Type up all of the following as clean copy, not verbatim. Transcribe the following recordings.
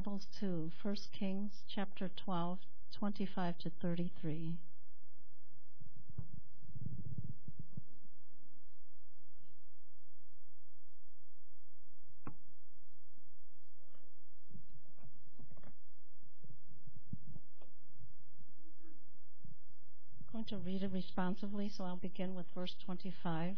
Bibles to 1 Kings chapter 12, 25 to 33. I'm going to read it responsively, so I'll begin with verse 25.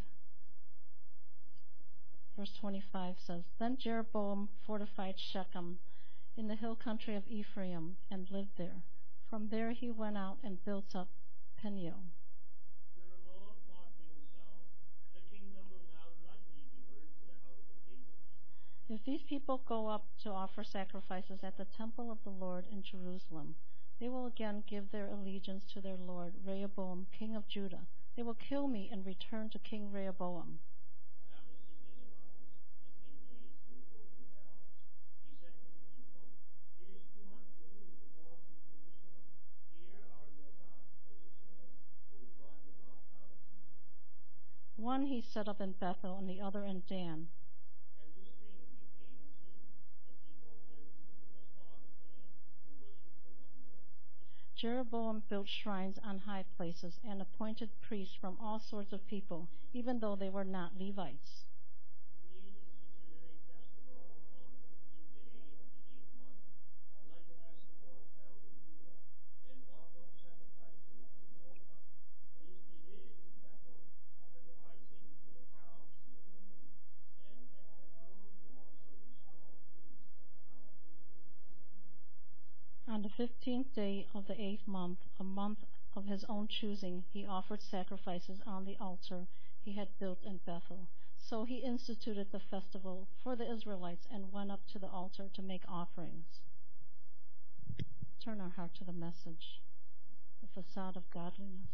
Verse 25 says, Then Jeroboam fortified Shechem in the hill country of Ephraim and lived there. From there he went out and built up Peniel. Jeroboam thought to himself, the kingdom will now likely revert to the house of David. If these people go up to offer sacrifices at the temple of the Lord in Jerusalem, they will again give their allegiance to their lord Rehoboam, king of Judah. They will kill me and return to King Rehoboam. After 6 hours, the king made Rehoboam else. He said to the people, It is too much for you to go up to Jerusalem. Here are your gods, O Israel, who brought you up out of Egypt. One he set up in Bethel and the other in Dan. And this thing became a sin. The people went to the father Dan to worship the one Lord. Jeroboam built shrines on high places and appointed priests from all sorts of people, even though they were not Levites. He instituted a festival on the 15th day of the 8th month, like the festival held in Judah, and offered sacrifices in Opah. This he did in Bethel, sacrificing to the cows in the morning, and at Bethel he also installed priests at the high places. On the 15th day of the 8th month, a month of his own choosing, he offered sacrifices on the altar he had built in Bethel. So he instituted the festival for the Israelites and went up to the altar to make offerings. Turn our heart to the message, the facade of godliness.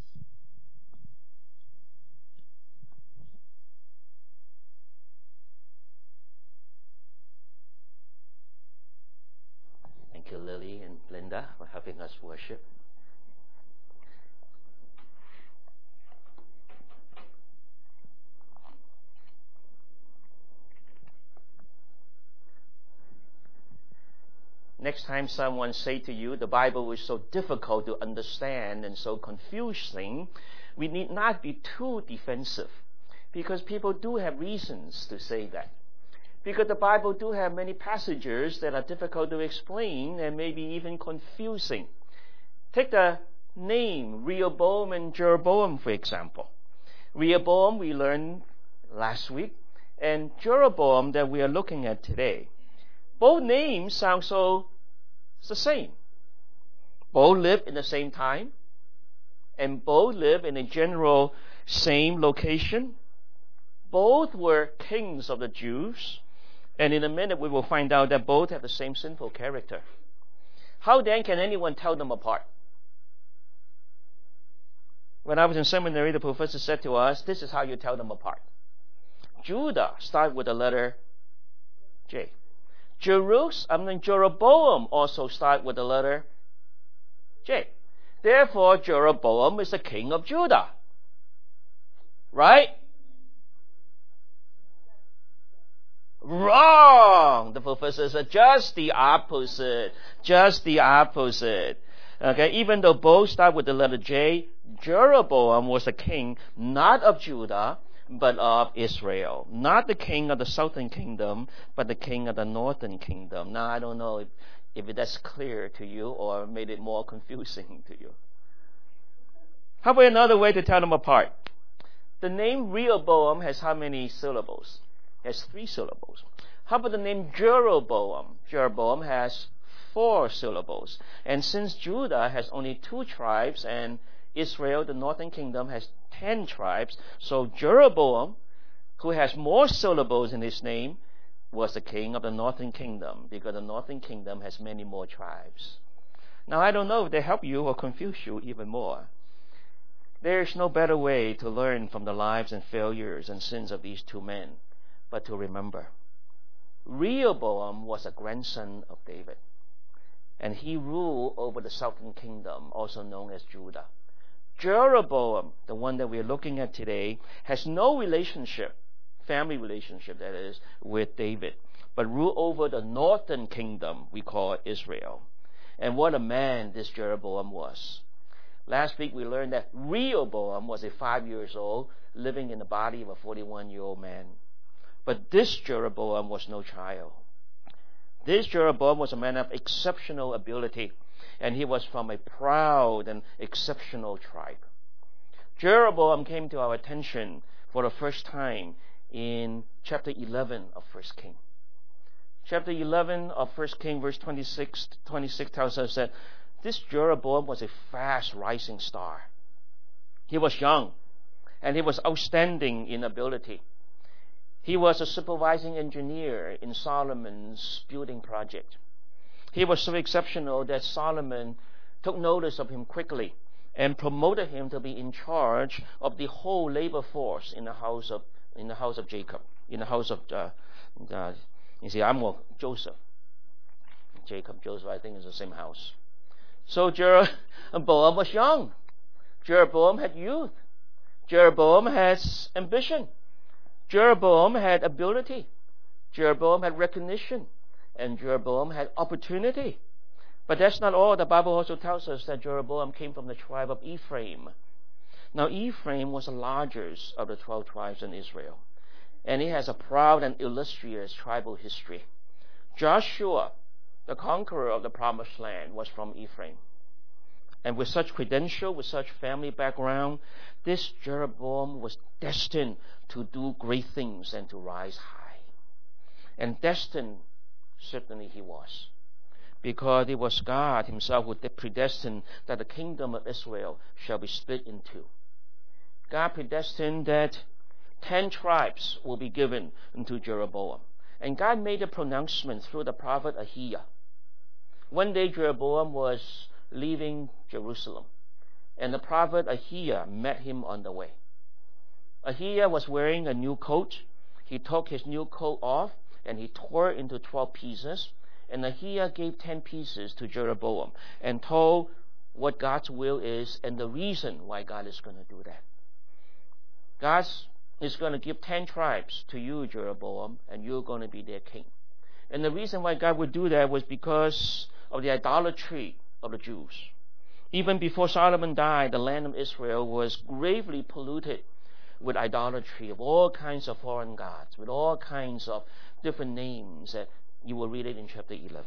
Thank you, Lily and Linda, for helping us worship. Next time someone say to you, the Bible is so difficult to understand and so confusing, we need not be too defensive, because people do have reasons to say that. Because the Bible do have many passages that are difficult to explain and maybe even confusing. Take the name Rehoboam and Jeroboam, for example. Rehoboam we learned last week, and Jeroboam that we are looking at today. Both names sound so the same. Both lived in the same time, and both lived in a general same location. Both were kings of the Jews. And in a minute, we will find out that both have the same sinful character. How then can anyone tell them apart? When I was in seminary, the professor said to us, this is how you tell them apart. Judah starts with the letter J. Jeroboam also starts with the letter J. Therefore, Jeroboam is the king of Judah. Right? Wrong! The professor said just the opposite. Just the opposite. Okay, even though both start with the letter J, Jeroboam was a king not of Judah, but of Israel. Not the king of the southern kingdom, but the king of the northern kingdom. Now, I don't know if that's clear to you or made it more confusing to you. How about another way to tell them apart? The name Rehoboam has how many syllables? It has 3 syllables. How about the name Jeroboam? Jeroboam has 4 syllables. And since Judah has only 2 tribes and Israel, the northern kingdom, has 10 tribes, so Jeroboam, who has more syllables in his name, was the king of the northern kingdom, because the northern kingdom has many more tribes. Now, I don't know if they help you or confuse you even more. There is no better way to learn from the lives and failures and sins of these 2 men, but to remember, Rehoboam was a grandson of David, and he ruled over the southern kingdom, also known as Judah. Jeroboam, the one that we are looking at today, has no relationship, family relationship that is, with David. but rule over the northern kingdom we call Israel. And what a man this Jeroboam was. Last week we learned that Rehoboam was a 5 years old living in the body of a 41-year-old man. But this Jeroboam was no child. This Jeroboam was a man of exceptional ability, and he was from a proud and exceptional tribe. Jeroboam came to our attention for the first time in chapter 11 of 1 Kings. Chapter 11 of 1 Kings, verse 26 tells us that this Jeroboam was a fast rising star. He was young, and he was outstanding in ability. He was a supervising engineer in Solomon's building project. He was so exceptional that Solomon took notice of him quickly and promoted him to be in charge of the whole labor force in the house of Jacob, in the house of Joseph. Jacob, Joseph, I think is the same house. So Jeroboam was young. Jeroboam had youth. Jeroboam has ambition. Jeroboam had ability. Jeroboam had recognition. And Jeroboam had opportunity. But that's not all. The Bible also tells us that Jeroboam came from the tribe of Ephraim. Now, Ephraim was the largest of the 12 tribes in Israel. And it has a proud and illustrious tribal history. Joshua, the conqueror of the promised land, was from Ephraim. And with such credential, with such family background, this Jeroboam was destined to do great things and to rise high. And destined, certainly he was. Because it was God himself who predestined that the kingdom of Israel shall be split in two. God predestined that 10 tribes will be given unto Jeroboam. And God made a pronouncement through the prophet Ahijah. One day Jeroboam was leaving Jerusalem, and the prophet Ahijah met him on the way. Ahijah was wearing a new coat. He took his new coat off, and he tore it into 12 pieces. And Ahijah gave 10 pieces to Jeroboam and told what God's will is and the reason why God is going to do that. God is going to give 10 tribes to you, Jeroboam, and you're going to be their king. And the reason why God would do that was because of the idolatry of the Jews. Even before Solomon died, the land of Israel was gravely polluted with idolatry of all kinds of foreign gods, with all kinds of different names that you will read it in chapter 11.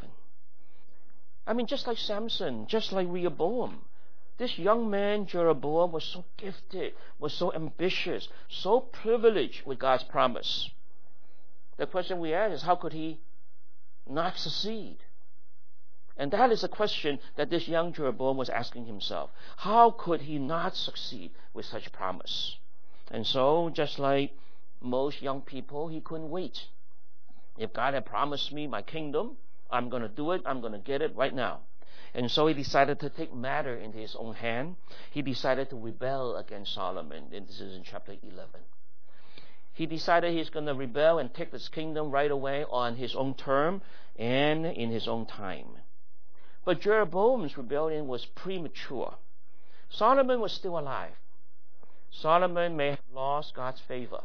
I mean, just like Samson, just like Rehoboam, this young man, Jeroboam, was so gifted, was so ambitious, so privileged with God's promise. The question we ask is, how could he not succeed? And that is a question that this young Jeroboam was asking himself. How could he not succeed with such promise? And so, just like most young people, he couldn't wait. If God had promised me my kingdom, I'm going to do it. I'm going to get it right now. And so he decided to take matter into his own hand. He decided to rebel against Solomon. And this is in chapter 11. He decided he's going to rebel and take this kingdom right away on his own term and in his own time. But Jeroboam's rebellion was premature. Solomon was still alive. Solomon may have lost God's favor,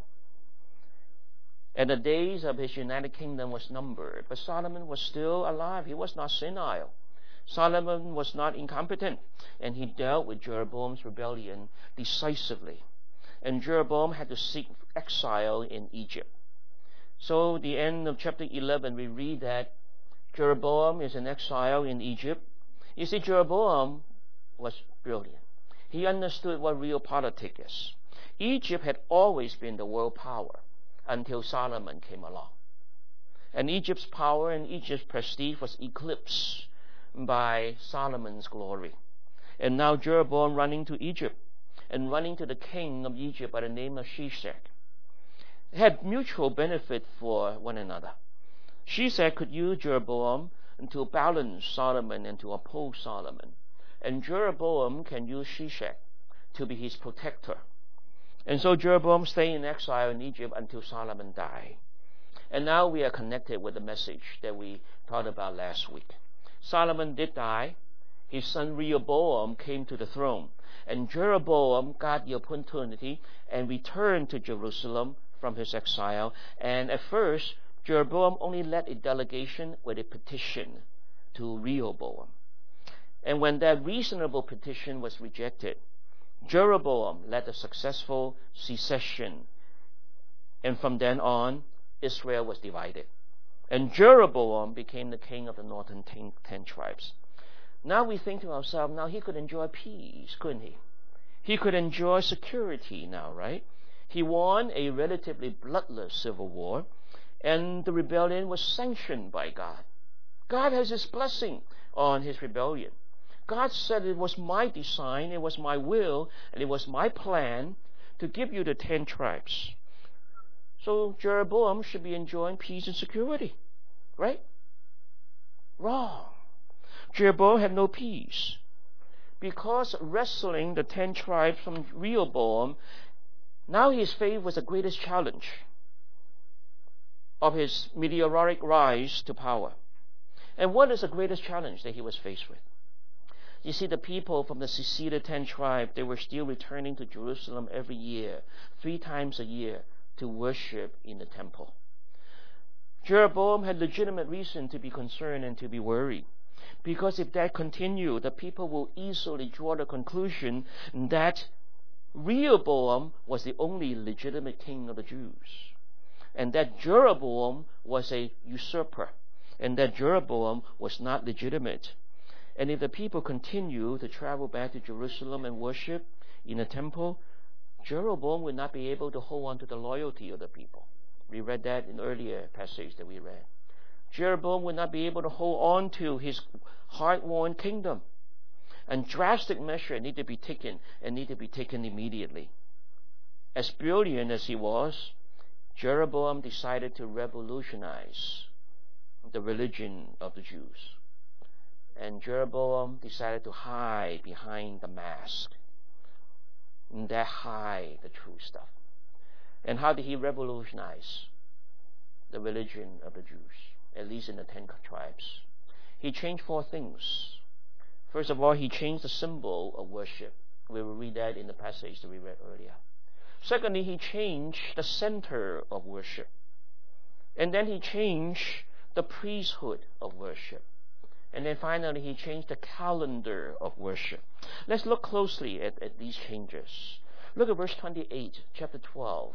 and the days of his united kingdom was numbered. But Solomon was still alive. He was not senile. Solomon was not incompetent, and he dealt with Jeroboam's rebellion decisively. And Jeroboam had to seek exile in Egypt. So the end of chapter 11, we read that Jeroboam is in exile in Egypt. You see, Jeroboam was brilliant. He understood what realpolitik is. Egypt had always been the world power until Solomon came along. And Egypt's power and Egypt's prestige was eclipsed by Solomon's glory. And now Jeroboam running to Egypt and running to the king of Egypt by the name of Shishak had mutual benefit for one another. Shishak could use Jeroboam to balance Solomon and to oppose Solomon. And Jeroboam can use Shishak to be his protector. And so Jeroboam stayed in exile in Egypt until Solomon died. And now we are connected with the message that we talked about last week. Solomon did die. His son Rehoboam came to the throne. And Jeroboam got the opportunity and returned to Jerusalem from his exile. And at first Jeroboam only led a delegation with a petition to Rehoboam. And when that reasonable petition was rejected, Jeroboam led a successful secession. And from then on, Israel was divided. And Jeroboam became the king of the northern 10 tribes. Now we think to ourselves, now he could enjoy peace, couldn't he? He could enjoy security now, right? He won a relatively bloodless civil war, and the rebellion was sanctioned by God. God has His blessing on his rebellion. God said it was my design, it was my will, and it was my plan to give you the 10 tribes. So Jeroboam should be enjoying peace and security, right? Wrong. Jeroboam had no peace. Because wrestling the 10 tribes from Rehoboam, now he is faced with the greatest challenge of his meteoric rise to power. And what is the greatest challenge that he was faced with? You see, the people from the seceded 10 tribes, they were still returning to Jerusalem every year, 3 times a year, to worship in the temple. Jeroboam had legitimate reason to be concerned and to be worried. Because if that continued, the people will easily draw the conclusion that Rehoboam was the only legitimate king of the Jews, and that Jeroboam was a usurper, and that Jeroboam was not legitimate. And if the people continue to travel back to Jerusalem and worship in the temple, Jeroboam would not be able to hold on to the loyalty of the people. We read that in earlier passage that we read. Jeroboam would not be able to hold on to his hard-won kingdom. And drastic measures need to be taken, and need to be taken immediately. As brilliant as he was, Jeroboam decided to revolutionize the religion of the Jews. And Jeroboam decided to hide behind the mask. And that hide the true stuff. And how did he revolutionize the religion of the Jews? At least in the 10 tribes. He changed 4 things. First of all, he changed the symbol of worship. We will read that in the passage that we read earlier. Secondly, he changed the center of worship. And then he changed the priesthood of worship. And then finally, he changed the calendar of worship. Let's look closely at these changes. Look at verse 28, chapter 12.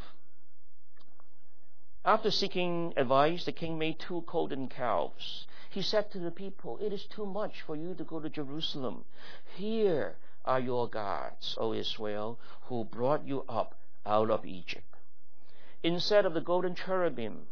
After seeking advice, the king made 2 golden calves. He said to the people, "It is too much for you to go to Jerusalem. Here are your gods, O Israel, who brought you up out of Egypt." Instead of the golden cherubim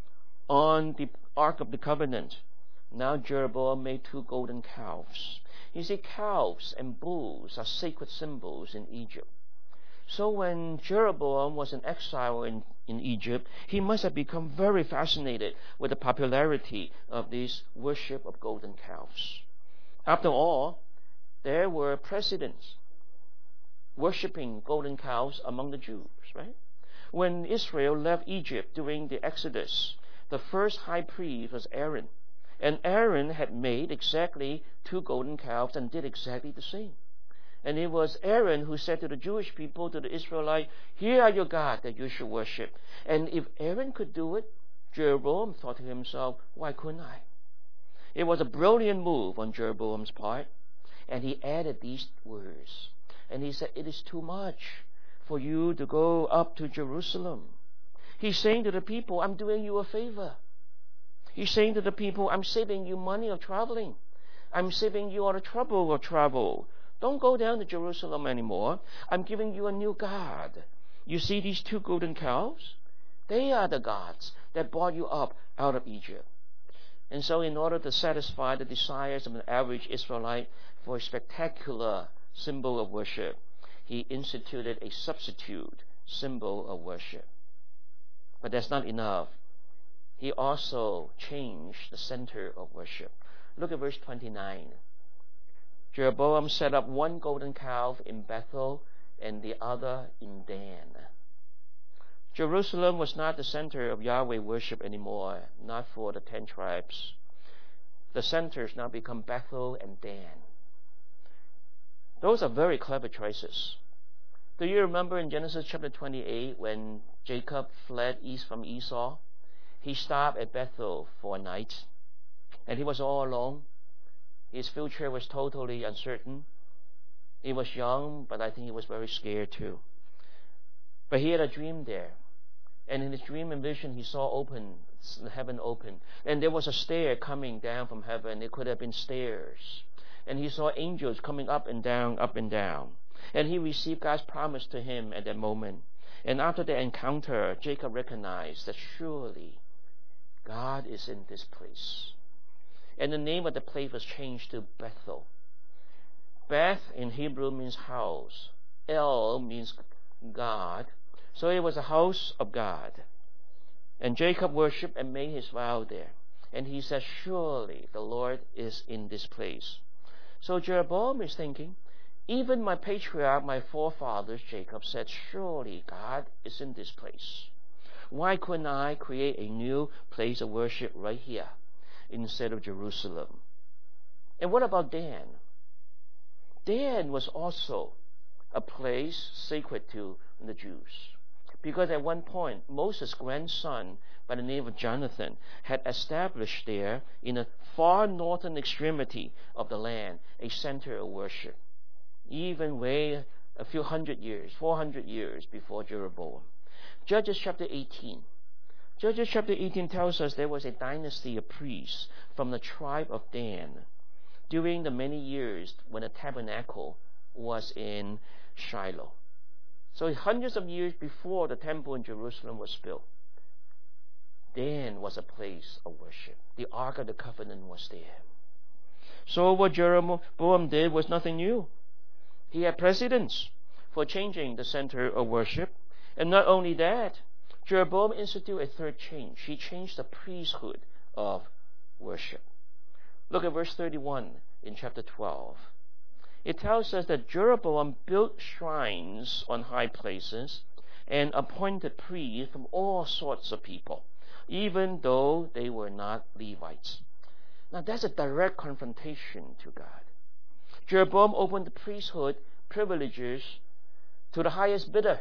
on the Ark of the Covenant, now Jeroboam made 2 golden calves. You see, calves and bulls are sacred symbols in Egypt. So when Jeroboam was in exile in Egypt, he must have become very fascinated with the popularity of this worship of golden calves. After all, there were presidents worshiping golden calves among the Jews, right? When Israel left Egypt during the Exodus, the first high priest was Aaron. And Aaron had made exactly 2 golden calves and did exactly the same. And it was Aaron who said to the Jewish people, to the Israelites, "Here are your gods that you should worship." And if Aaron could do it, Jeroboam thought to himself, "Why couldn't I?" It was a brilliant move on Jeroboam's part. And he added these words. And he said, "It is too much for you to go up to Jerusalem." He's saying to the people, "I'm doing you a favor." He's saying to the people, "I'm saving you money of traveling. I'm saving you all the trouble of travel. Don't go down to Jerusalem anymore. I'm giving you a new God. You see these 2 golden calves? They are the gods that brought you up out of Egypt." And so in order to satisfy the desires of an average Israelite for a spectacular symbol of worship, he instituted a substitute symbol of worship. But that's not enough. He also changed the center of worship. Look at verse 29. Jeroboam set up 1 golden calf in Bethel and the other in Dan. Jerusalem was not the center of Yahweh worship anymore, not for the 10 tribes. The centers now become Bethel and Dan. Those are very clever choices. Do you remember in Genesis chapter 28 when Jacob fled east from Esau? he stopped at Bethel for a night, and he was all alone. His future was totally uncertain. He was young, but I think he was very scared too. But he had a dream there. And in his dream and vision, he saw heaven open. And there was a stair coming down from heaven. It could have been stairs. And he saw angels coming up and down, up and down. And he received God's promise to him at that moment. And after the encounter, Jacob recognized that surely God is in this place. And the name of the place was changed to Bethel. Beth in Hebrew means house. El means God. So it was a house of God. And Jacob worshipped and made his vow there. And he said, surely the Lord is in this place. So Jeroboam is thinking, even my patriarch, my forefathers, Jacob, said, surely God is in this place. Why couldn't I create a new place of worship right here instead of Jerusalem? And what about Dan? Dan was also a place sacred to the Jews. Because at one point, Moses' grandson, by the name of Jonathan, had established there in a far northern extremity of the land a center of worship, even way a few 400 years before Jeroboam. Judges chapter 18. Judges chapter 18 tells us there was a dynasty of priests from the tribe of Dan during the many years when the tabernacle was in Shiloh. So hundreds of years before the temple in Jerusalem was built, Dan was a place of worship. The Ark of the Covenant was there. So what Jeroboam did was nothing new. He had precedents for changing the center of worship. And not only that, Jeroboam instituted a third change. He changed the priesthood of worship. Look at verse 31 in chapter 12. It tells us that Jeroboam built shrines on high places and appointed priests from all sorts of people, even though they were not Levites. Now that's a direct confrontation to God. Jeroboam opened the priesthood privileges to the highest bidder.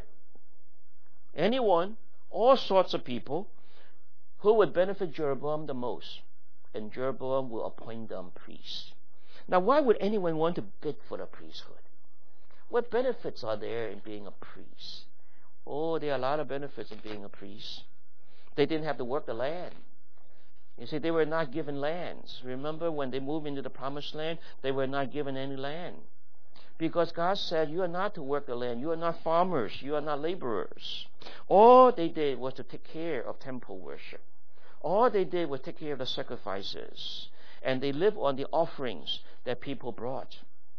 Anyone, all sorts of people, who would benefit Jeroboam the most, and Jeroboam will appoint them priests. Now, why would anyone want to bid for the priesthood? What benefits are there in being a priest? Oh, there are a lot of benefits in being a priest. They didn't have to work the land. You see, they were not given lands. Remember when they moved into the promised land, they were not given any land. Because God said, you are not to work the land. You are not farmers. You are not laborers. All they did was to take care of temple worship. All they did was take care of the sacrifices. And they lived on the offerings that people brought.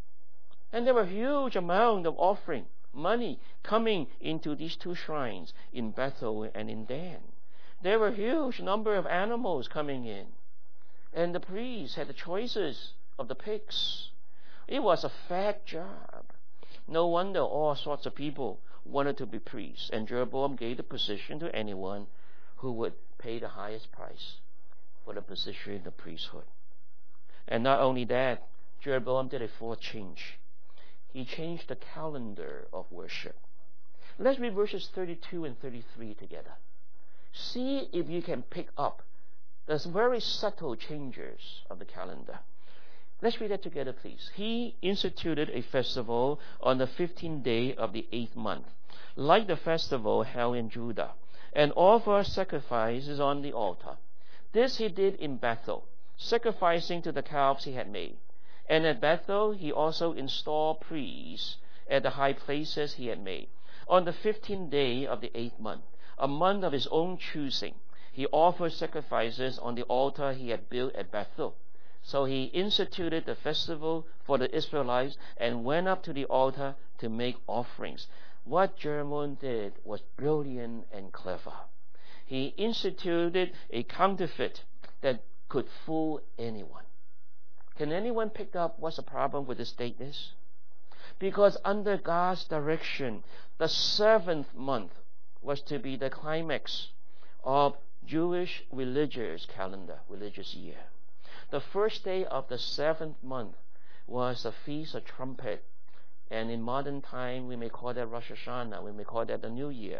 And there were a huge amount of offering, money, coming into these two shrines in Bethel and in Dan. There were a huge number of animals coming in. And the priests had the choices of the pigs. It was a fat job. No wonder all sorts of people wanted to be priests. And Jeroboam gave the position to anyone who would pay the highest price for the position in the priesthood. And not only that, Jeroboam did a fourth change. He changed the calendar of worship. Let's read verses 32 and 33 together. See if you can pick up the very subtle changes of the calendar. Let's read that together, please. He instituted a festival on the 15th day of the 8th month, like the festival held in Judah, and offered sacrifices on the altar. This he did in Bethel, sacrificing to the calves he had made. And at Bethel he also installed priests at the high places he had made. On the 15th day of the 8th month, a month of his own choosing, he offered sacrifices on the altar he had built at Bethel. So he instituted the festival for the Israelites and went up to the altar to make offerings. What Jeroboam did was brilliant and clever. He instituted a counterfeit that could fool anyone. Can anyone pick up what's the problem with this date is? Because under God's direction, the 7th month was to be the climax of Jewish religious calendar, religious year. The first day of the 7th month was the Feast of Trumpet. And in modern time, we may call that Rosh Hashanah. We may call that the New Year.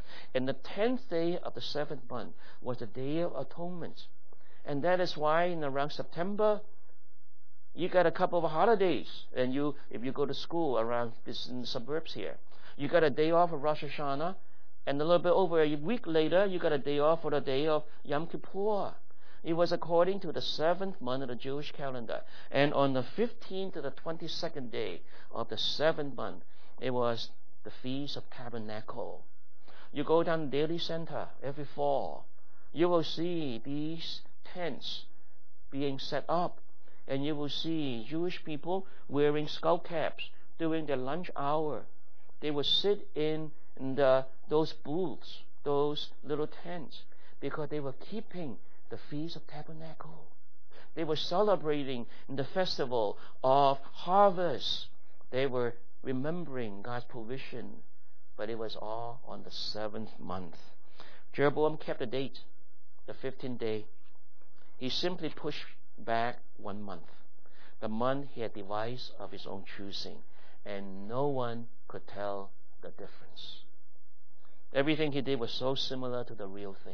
And the 10th day of the 7th month was the Day of Atonement. And that is why in around September, you got a couple of holidays. And if you go to school around in the suburbs here, you got a day off of Rosh Hashanah. And a little bit over a week later, you got a day off for the day of Yom Kippur. It was according to the 7th month of the Jewish calendar. And on the 15th to the 22nd day of the 7th month, it was the Feast of Tabernacle. You go down to Daily Center every fall, you will see these tents being set up. And you will see Jewish people wearing skull caps during their lunch hour. They will sit in those booths, those little tents, because they were keeping the Feast of Tabernacle. They were celebrating the festival of harvest. They were remembering God's provision, but it was all on the 7th month. Jeroboam kept the date, the 15th day. He simply pushed back 1 month, the month he had devised of his own choosing, and no one could tell the difference. Everything he did was so similar to the real thing.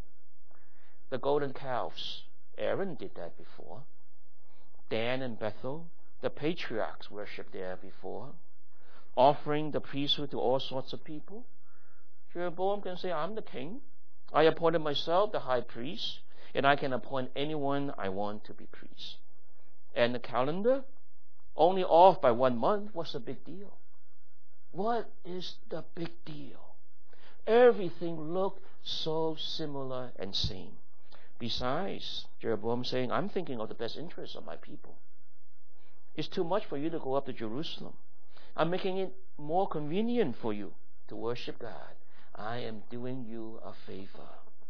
The golden calves, Aaron did that before. Dan and Bethel, the patriarchs worshipped there before. Offering the priesthood to all sorts of people. Jeroboam can say, I'm the king. I appointed myself the high priest, and I can appoint anyone I want to be priest. And the calendar, only off by 1 month, what's the big deal? What is the big deal? Everything looked so similar and same. Besides, Jeroboam saying, I'm thinking of the best interests of my people. It's too much for you to go up to Jerusalem. I'm making it more convenient for you to worship God. I am doing you a favor.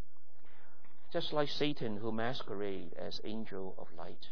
Just like Satan, who masquerades as angel of light.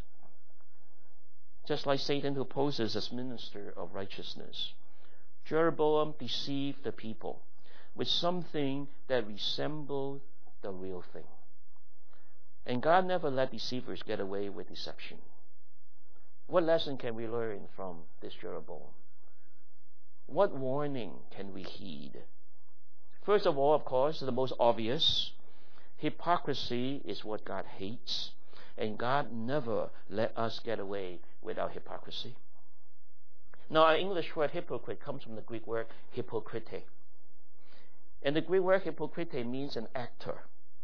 Just like Satan, who poses as minister of righteousness. Jeroboam deceived the people with something that resembled the real thing. And God never let deceivers get away with deception. What lesson can we learn from this Jeroboam? What warning can we heed? First of all, of course, the most obvious, hypocrisy is what God hates, and God never let us get away with our hypocrisy. Now, our English word hypocrite comes from the Greek word hypokrite. And the Greek word hypokrite means an actor.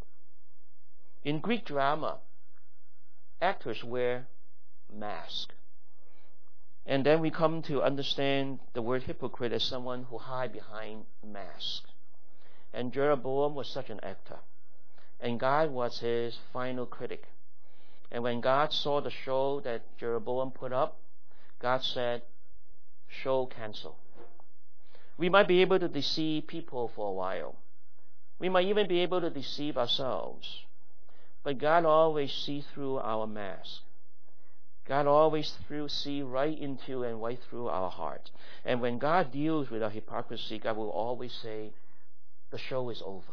In Greek drama, actors wear masks. And then we come to understand the word hypocrite as someone who hides behind masks. And Jeroboam was such an actor. And God was his final critic. And when God saw the show that Jeroboam put up, God said, show cancel. We might be able to deceive people for a while. We might even be able to deceive ourselves. But God always sees through our mask. God always see right into and right through our heart. And when God deals with our hypocrisy, God will always say, the show is over.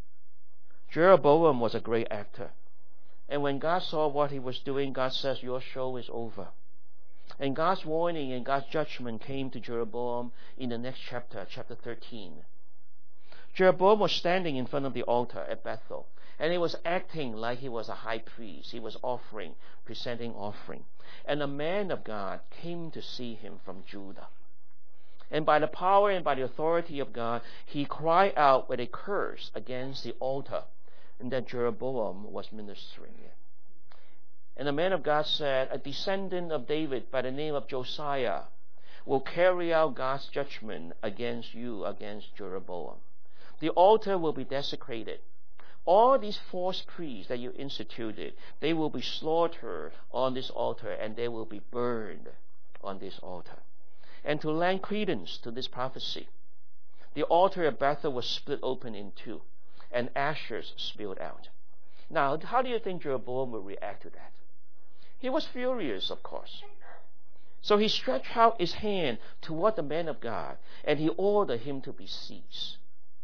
Jeroboam was a great actor. And when God saw what he was doing, God says, your show is over. And God's warning and God's judgment came to Jeroboam in the next chapter, chapter 13. Jeroboam was standing in front of the altar at Bethel. And he was acting like he was a high priest. He was presenting offering. And a man of God came to see him from Judah. And by the power and by the authority of God, he cried out with a curse against the altar and that Jeroboam was ministering in. And the man of God said, a descendant of David by the name of Josiah will carry out God's judgment against you, against Jeroboam. The altar will be desecrated. All these false priests that you instituted, they will be slaughtered on this altar and they will be burned on this altar. And to lend credence to this prophecy, the altar at Bethel was split open in two and ashes spilled out. Now, how do you think Jeroboam would react to that? He was furious, of course. So he stretched out his hand toward the man of God and he ordered him to be seized.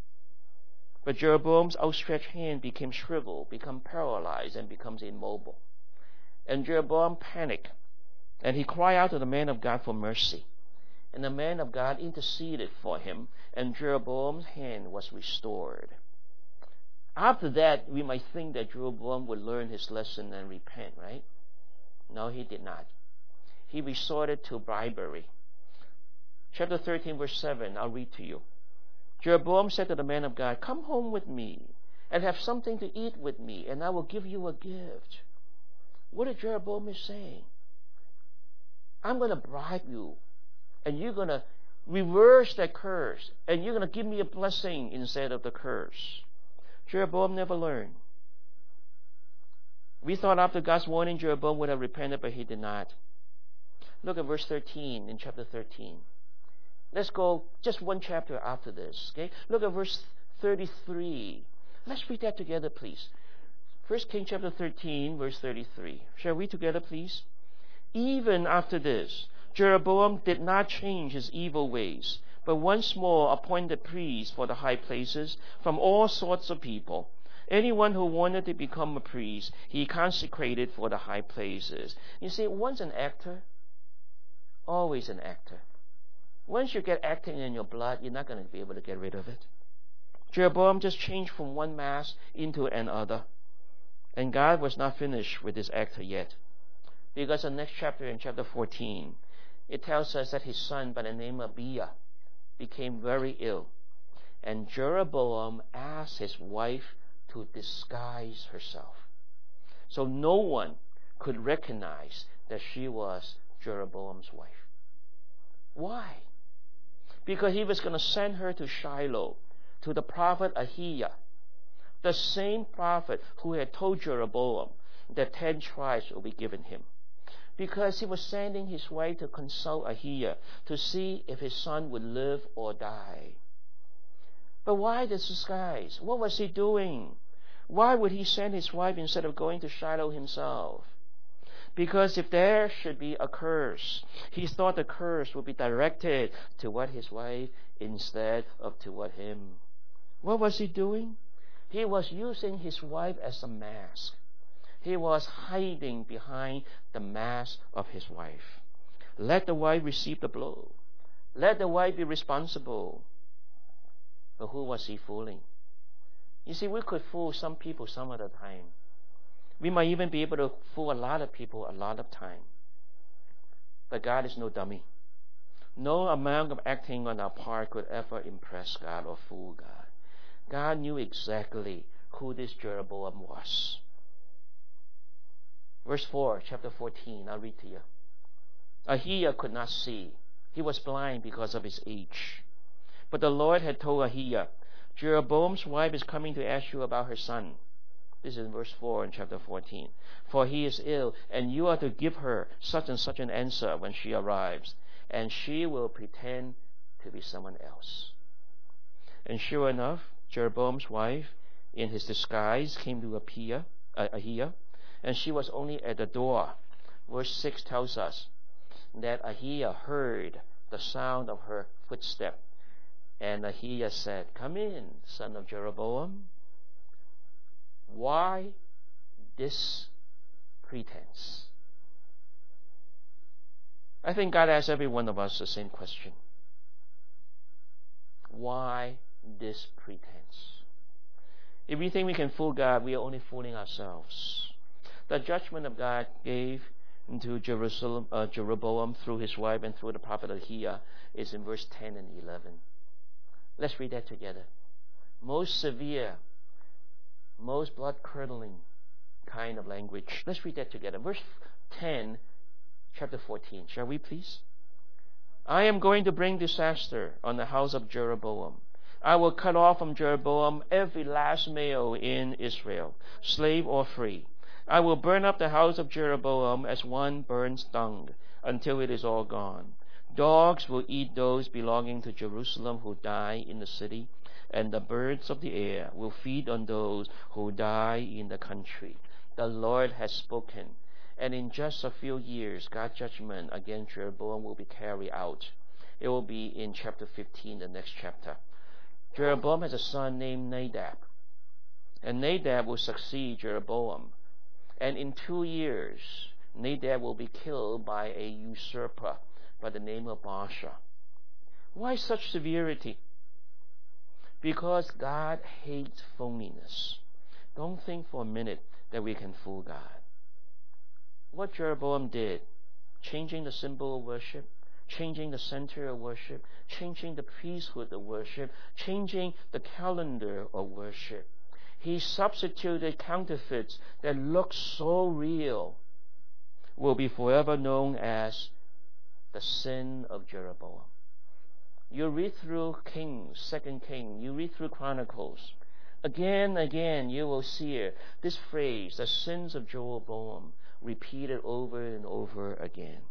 But Jeroboam's outstretched hand became shriveled, become paralyzed, and becomes immobile. And Jeroboam panicked, and he cried out to the man of God for mercy. And the man of God interceded for him, and Jeroboam's hand was restored. After that, we might think that Jeroboam would learn his lesson and repent, right? No, he did not. He resorted to bribery. Chapter 13, verse 7, I'll read to you. Jeroboam said to the man of God, "Come home with me and have something to eat with me, and I will give you a gift." What is Jeroboam is saying? I'm going to bribe you, and you're going to reverse that curse, and you're going to give me a blessing instead of the curse. Jeroboam never learned. We thought after God's warning, Jeroboam would have repented, but he did not. Look at verse 13 in chapter 13. Let's go just one chapter after this. Okay? Look at verse 33. Let's read that together, please. 1 Kings chapter 13, verse 33. Shall we together, please? Even after this, Jeroboam did not change his evil ways, but once more appointed priests for the high places from all sorts of people. Anyone who wanted to become a priest, he consecrated for the high places. You see, once an actor, always an actor. Once you get acting in your blood, you're not going to be able to get rid of it. Jeroboam just changed from one mass into another. And God was not finished with this actor yet. Because the next chapter, in chapter 14, it tells us that his son by the name of Abiah became very ill. And Jeroboam asked his wife to disguise herself, so no one could recognize that she was Jeroboam's wife. Why? Because he was going to send her to Shiloh, to the prophet Ahijah, the same prophet who had told Jeroboam that 10 tribes will be given him. Because he was sending his wife to consult Ahijah to see if his son would live or die. But why the disguise? What was he doing? Why would he send his wife instead of going to Shiloh himself? Because if there should be a curse, he thought the curse would be directed toward his wife instead of toward him. What was he doing? He was using his wife as a mask. He was hiding behind the mask of his wife. Let the wife receive the blow. Let the wife be responsible. But who was he fooling? You see, we could fool some people some of the time. We might even be able to fool a lot of people a lot of time. But God is no dummy. No amount of acting on our part could ever impress God or fool God. God knew exactly who this Jeroboam was. Verse 4, chapter 14, I'll read to you. Ahijah could not see. He was blind because of his age. But the Lord had told Ahijah, Jeroboam's wife is coming to ask you about her son. This is in verse 4 in chapter 14. For he is ill, and you are to give her such and such an answer when she arrives, and she will pretend to be someone else. And sure enough, Jeroboam's wife, in his disguise, came to Ahijah, and she was only at the door. Verse 6 tells us that Ahijah heard the sound of her footstep. And Ahijah said, "Come in, son of Jeroboam." Why this pretense? I think God asks every one of us the same question. Why this pretense? If we think we can fool God, we are only fooling ourselves. The judgment of God gave to Jeroboam through his wife and through the prophet Ahijah is in verse 10 and 11. Let's read that together. Most severe, most blood-curdling kind of language. Let's read that together. Verse 10, chapter 14. Shall we please? I am going to bring disaster on the house of Jeroboam. I will cut off from Jeroboam every last male in Israel, slave or free. I will burn up the house of Jeroboam as one burns dung until it is all gone. Dogs will eat those belonging to Jerusalem who die in the city, and the birds of the air will feed on those who die in the country. The Lord has spoken, and in just a few years, God's judgment against Jeroboam will be carried out. It will be in chapter 15, the next chapter. Jeroboam has a son named Nadab, and Nadab will succeed Jeroboam. And in 2 years, Nadab will be killed by a usurper by the name of Baasha. Why such severity? Because God hates phoniness. Don't think for a minute that we can fool God. What Jeroboam did, changing the symbol of worship, changing the center of worship, changing the priesthood of worship, changing the calendar of worship. He substituted counterfeits that look so real, will be forever known as the sin of Jeroboam. You read through Kings, 2 Kings, you read through Chronicles. Again and again, you will see this phrase, the sins of Jeroboam, repeated over and over again.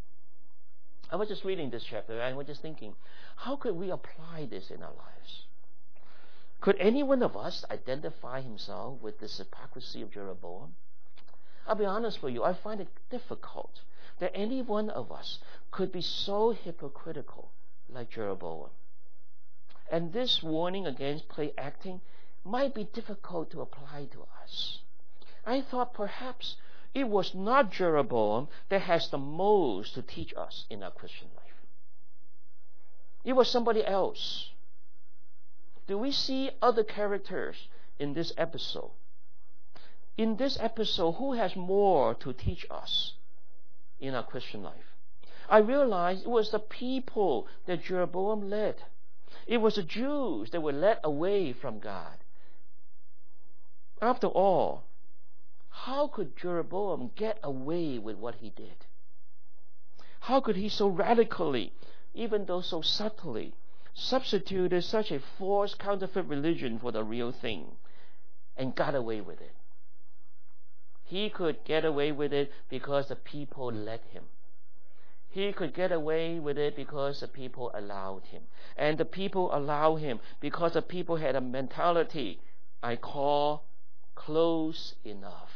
I was just reading this chapter and I was just thinking, how could we apply this in our lives? Could any one of us identify himself with this hypocrisy of Jeroboam? I'll be honest with you, I find it difficult that any one of us could be so hypocritical like Jeroboam. And this warning against play acting might be difficult to apply to us. I thought perhaps it was not Jeroboam that has the most to teach us in our Christian life. It was somebody else. Do we see other characters in this episode? In this episode, who has more to teach us in our Christian life? I realized it was the people that Jeroboam led. It was the Jews that were led away from God. After all, how could Jeroboam get away with what he did? How could he so radically, even though so subtly, substituted such a false counterfeit religion for the real thing and got away with it? He could get away with it because the people let him. He could get away with it because the people allowed him. And the people allowed him because the people had a mentality I call close enough.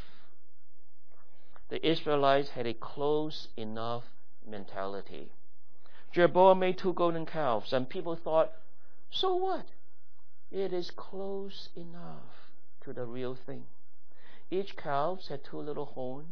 The Israelites had a close enough mentality. Jeroboam made 2 golden calves, and people thought, so what? It is close enough to the real thing. Each calf had 2 little horns.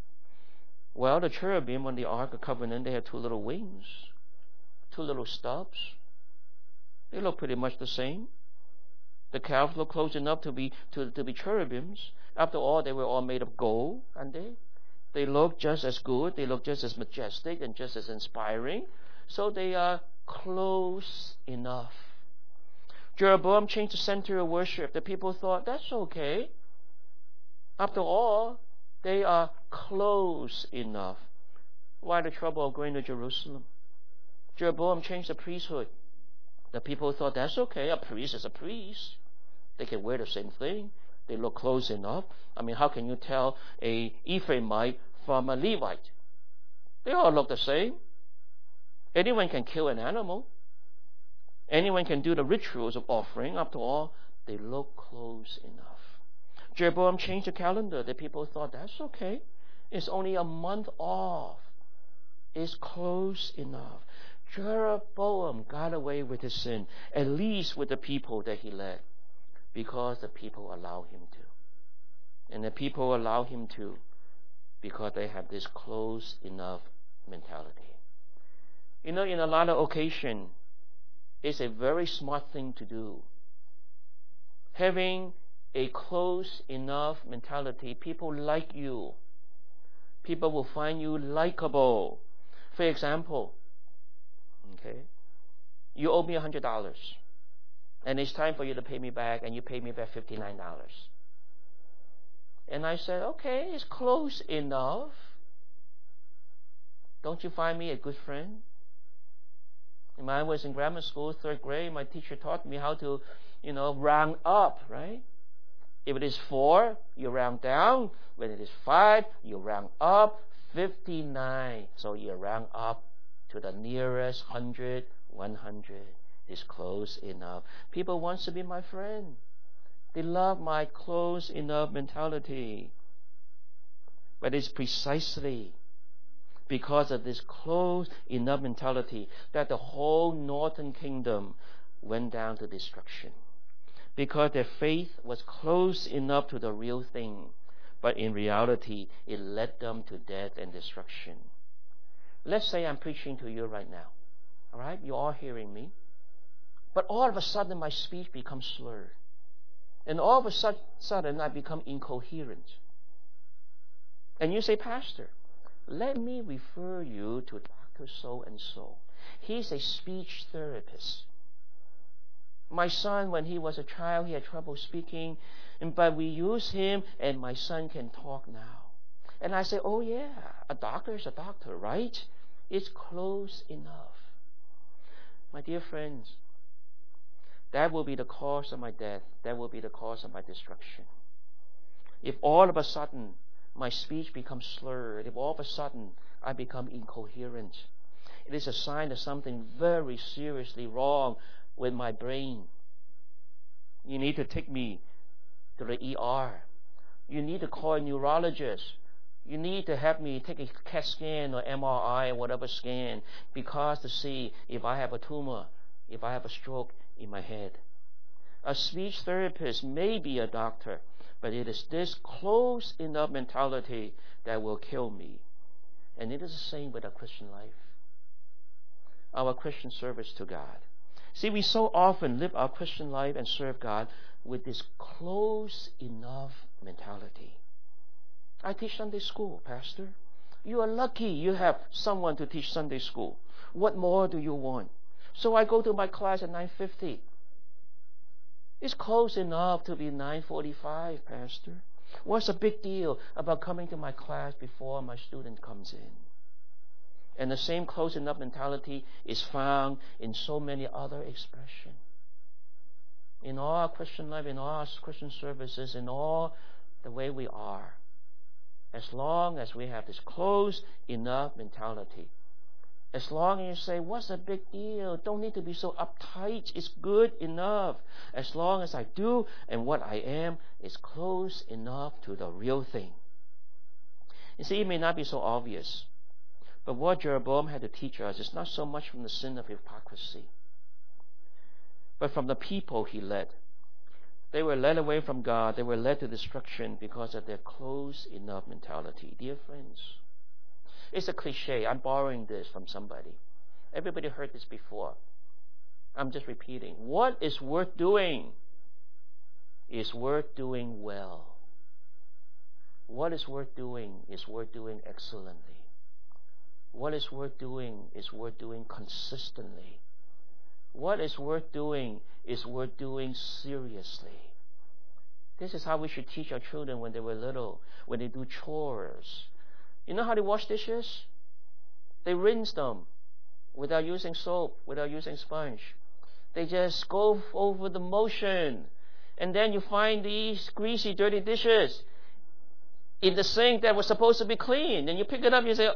Well, the cherubim on the Ark of Covenant, they had 2 little wings, 2 little stubs. They look pretty much the same. The calves look close enough to be cherubims. After all, they were all made of gold, and they look just as good. They look just as majestic and just as inspiring. So they are close enough. Jeroboam changed the center of worship. The people thought, that's okay. After all, they are close enough. Why the trouble of going to Jerusalem? Jeroboam changed the priesthood. The people thought, that's okay. A priest is a priest. They can wear the same thing. They look close enough. I mean, how can you tell a Ephraimite from a Levite? They all look the same. Anyone can kill an animal. Anyone can do the rituals of offering. After all, they look close enough. Jeroboam changed the calendar. The people thought, that's okay. It's only a month off. It's close enough. Jeroboam got away with his sin, at least with the people that he led, because the people allow him to. And the people allow him to because they have this close enough mentality. You know, in a lot of occasions, it's a very smart thing to do. Having a close enough mentality, people like you. People will find you likable. For example, okay, you owe me $100, and it's time for you to pay me back, and you pay me back $59. And I said, okay, it's close enough. Don't you find me a good friend? When I was in grammar school, 3rd grade, my teacher taught me how to, round up, right? If it is 4, you round down. When it is 5, you round up. 59. So you round up to the nearest 100, 100 is close enough. People want to be my friend. They love my close enough mentality. But it's precisely because of this close enough mentality that the whole northern kingdom went down to destruction. Because their faith was close enough to the real thing, but in reality, it led them to death and destruction. Let's say I'm preaching to you right now. All right? You're all hearing me. But all of a sudden, my speech becomes slurred. And all of a sudden, I become incoherent. And you say, Pastor, let me refer you to Dr. So-and-so. He's a speech therapist. My son, when he was a child, he had trouble speaking, but we use him, and my son can talk now. And I say, oh yeah, a doctor is a doctor, right? It's close enough. My dear friends, that will be the cause of my death. That will be the cause of my destruction. If all of a sudden my speech becomes slurred, if all of a sudden I become incoherent, it is a sign of something very seriously wrong with my brain. You need to take me to the ER. You need to call a neurologist. You need to have me take a CAT scan or MRI or whatever scan because to see if I have a tumor, if I have a stroke in my head. A speech therapist may be a doctor, but it is this close enough mentality that will kill me. And it is the same with our Christian life, our Christian service to God. See, we so often live our Christian life and serve God with this close enough mentality. I teach Sunday school, Pastor. You are lucky you have someone to teach Sunday school. What more do you want? So I go to my class at 9:50. It's close enough to be 9:45, Pastor. What's the big deal about coming to my class before my student comes in? And the same close enough mentality is found in so many other expressions. In all our Christian life, in all our Christian services, in all the way we are. As long as we have this close enough mentality. As long as you say, what's the big deal? Don't need to be so uptight. It's good enough. As long as I do and what I am is close enough to the real thing. You see, it may not be so obvious. But what Jeroboam had to teach us is not so much from the sin of hypocrisy, but from the people he led. They were led away from God. They were led to destruction because of their close enough mentality. Dear friends, it's a cliche. I'm borrowing this from somebody. Everybody heard this before. I'm just repeating. What is worth doing is worth doing well. What is worth doing is worth doing excellently. What is worth doing is worth doing consistently. What is worth doing is worth doing seriously. This is how we should teach our children when they were little, when they do chores. You know how they wash dishes? They rinse them without using soap, without using sponge. They just go over the motion. And then you find these greasy, dirty dishes in the sink that was supposed to be clean. And you pick it up and you say,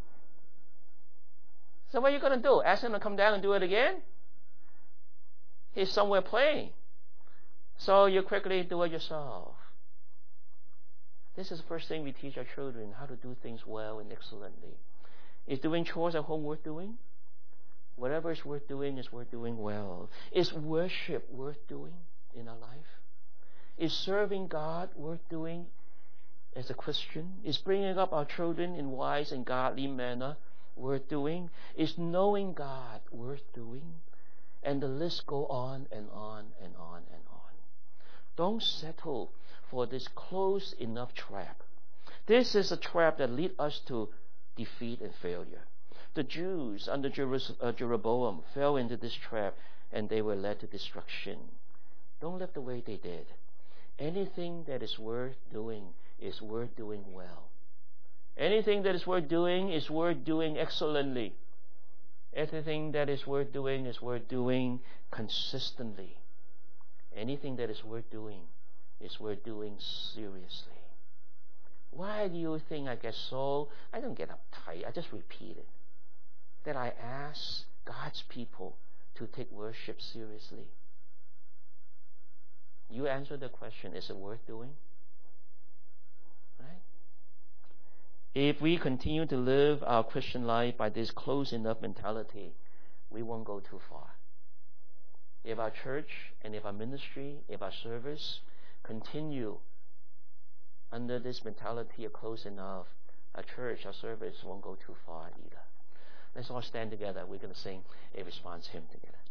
so what are you going to do? Ask him to come down and do it again? He's somewhere playing. So you quickly do it yourself. This is the first thing we teach our children, how to do things well and excellently. Is doing chores at home worth doing? Whatever is worth doing is worth doing well. Is worship worth doing in our life? Is serving God worth doing as a Christian? Is bringing up our children in wise and godly manner worth doing? Is knowing God worth doing? And the list go on and on and on and on. Don't settle for this close enough trap. This is a trap that leads us to defeat and failure. The Jews under Jeroboam fell into this trap and they were led to destruction. Don't live the way they did. Anything that is worth doing is worth doing well. Anything that is worth doing is worth doing excellently. Everything that is worth doing is worth doing consistently. Anything that is worth doing is worth doing seriously. Why do you think I get so... I don't get uptight. I just repeat it. That I ask God's people to take worship seriously. You answer the question, is it worth doing? Right? If we continue to live our Christian life by this close enough mentality, we won't go too far. If our church and if our ministry, if our service continue under this mentality of close enough, our church, our service won't go too far either. Let's all stand together. We're going to sing a response hymn together.